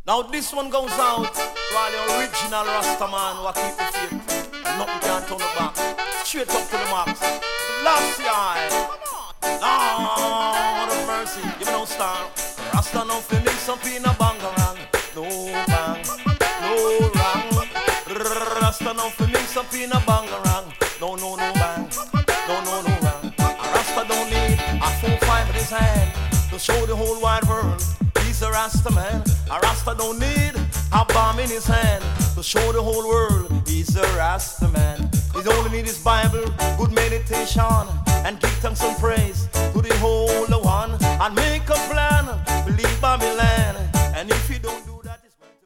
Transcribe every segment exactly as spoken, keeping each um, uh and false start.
Now this one goes out to all the original Rastaman who keep the faith. Nothing can turn it back. Straight up to the max. Last year. Lord of mercy. Give me no star. Rasta no fi mix up in a bangarang. No bang. No rang. Rasta no fi mix up in a bangarang. No, no, no bang. No, no, no rang. A Rasta don't need a full five in his hand to show the whole wide world he's a Rasta man. A Rasta don't need a bomb in his hand to show the whole world he's a Rasta man. He only need his Bible, good meditation, and give thanks and praise to the Holy One, and make a plan, believe Babylon. And if you don't do that, it's going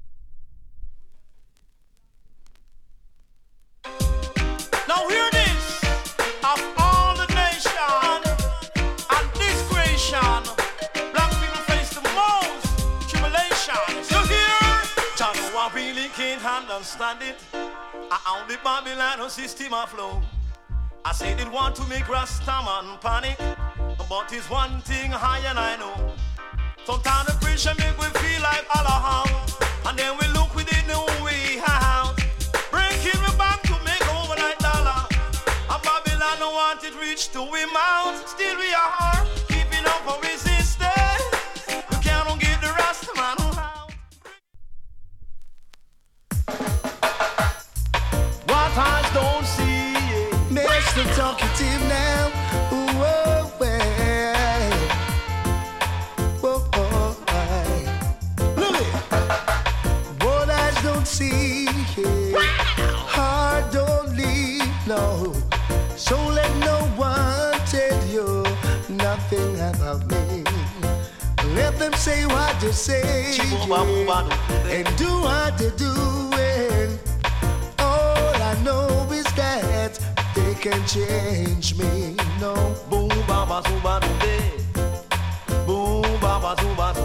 to... Now hear this, of all the nation and discretion, black people face the most tribulation. So here, John, I really can't understand it. I own the Babylon system of flow. I said it want to make Rastaman panic, but it's one thing I and I know. Sometimes the pressure make we feel like Allah, and then we look with it no way out. Breaking we back to make overnight dollar. And Babylon don't want it reach to we mouth. Still we are keeping up for resistance. You can't get the Rastaman out. What eyes don't see. Mister Talkative now. Ooh, oh, well. Oh, oh, I. Lily. What eyes don't see, yeah. Heart don't leave, no. So let no one tell you nothing about me. Let them say what they say, yeah, and do what they do. And all I know is that they can change me, no. Boom, baba, zuba, do, boom, baba, zuba,